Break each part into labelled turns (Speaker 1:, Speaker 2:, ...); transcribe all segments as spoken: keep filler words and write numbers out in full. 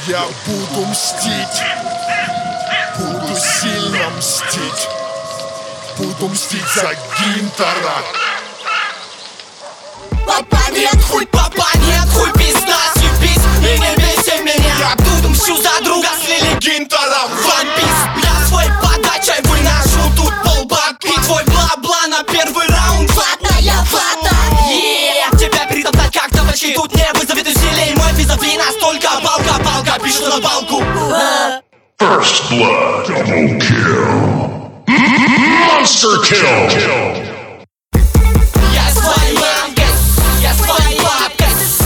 Speaker 1: Я буду мстить, буду сильно мстить, буду мстить за Гинтера.
Speaker 2: Папа нет, хуй, папа нет, хуй, пизда, съебись и не бейся меня. Я буду мщу за друга, слили Гинтера в One Piece. Я свой подачей выношу тут полбак. И твой бла-бла на первый раунд. Ватная вата, yeah. Тебя перетоптать как табачки тут не вызовет усилий. Мой визави настолько балка-балка, пишет на балку.
Speaker 3: First blood, double kill, monster kill.
Speaker 2: Я своей мамкой, я своей бабкой.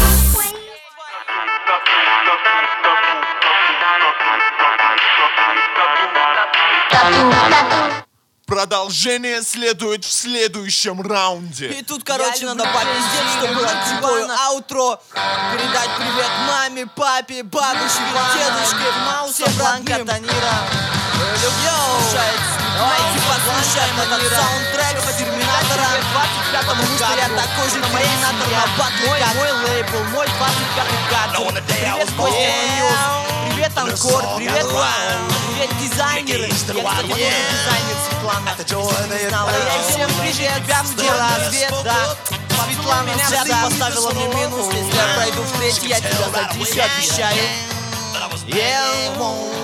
Speaker 1: Продолжение следует в следующем раунде.
Speaker 4: И тут, короче, надо попиздеть, чтобы было типа аутро. Передать привет маме, папе, бабушке, дедушке, всем родным. Йоу, давайте послушаем этот саундтрек с Терминатора. Потому что я такой же Терминатор на батле, как мой лейбл, мой двадцать пятый кадр. Привет, Костя Ньюс. Привет, Анкор, привет, привет, дизайнеры. Я, кстати, тоже дизайнер, Светлана. Не знала. Я всем привет, где развед, да. Светлана взята поставила мне минус. Если я пройду в третий, я тебя задишу, обещаю. Yeah.